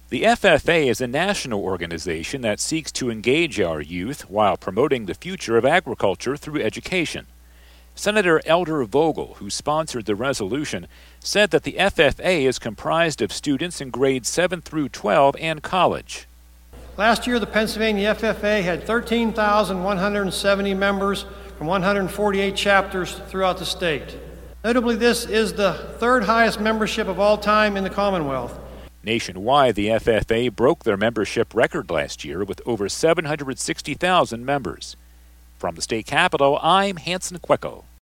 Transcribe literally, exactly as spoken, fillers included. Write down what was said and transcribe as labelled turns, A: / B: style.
A: The F F A is a national organization that seeks to engage our youth while promoting the future of agriculture through education. Senator Elder Vogel, who sponsored the resolution, said that the F F A is comprised of students in grades seven through twelve and college.
B: Last year, the Pennsylvania F F A had thirteen thousand one hundred seventy members from one hundred forty-eight chapters throughout the state. Notably, this is the third highest membership of all time in the Commonwealth.
A: Nationwide, the F F A broke their membership record last year with over seven hundred sixty thousand members. From the state capitol, I'm Hanson Quecco.